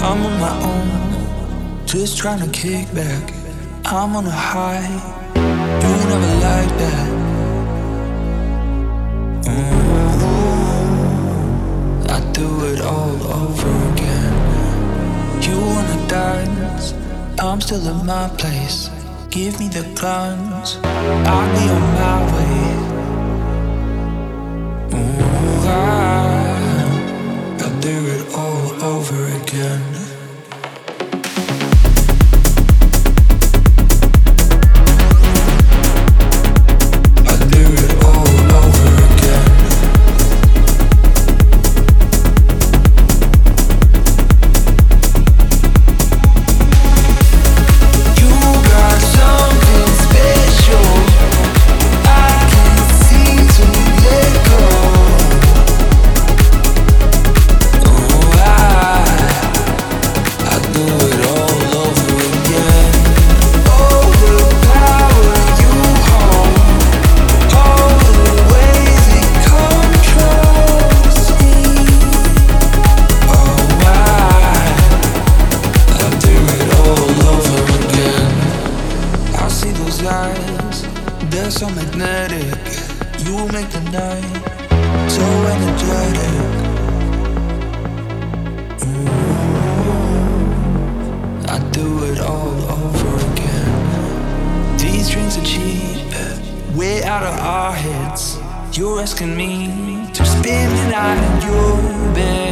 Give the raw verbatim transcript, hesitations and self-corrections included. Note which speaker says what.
Speaker 1: I'm on my own, just trying to kick back. I'm on a high, you never like that. Ooh, I do it all over again. You wanna dance, I'm still in my place. Give me the guns, I'll be on my way. Ooh, I, I do it all over again. They're so magnetic, you make the night so energetic. Ooh, I do it all over again. These drinks are cheap, we're out of our heads. You're asking me to spend the night in your bed.